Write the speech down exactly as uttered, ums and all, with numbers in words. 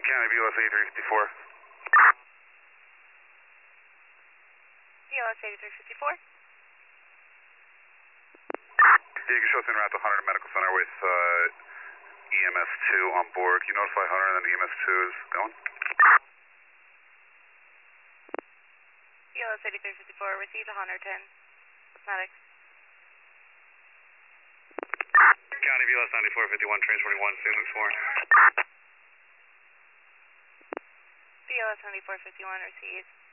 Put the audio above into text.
County B L S eighty-three fifty-four. B L S eighty-three fifty-four. Yeah, you can show us en route to Hunter Medical Center with uh, E M S two on board. Can you notify Hunter that E M S two is going? B L S eighty-three fifty-four, received one hundred ten. Medics. County B L S ninety-four fifty-one, transporting one, Phoenix four. B L S ninety-four fifty-one, received.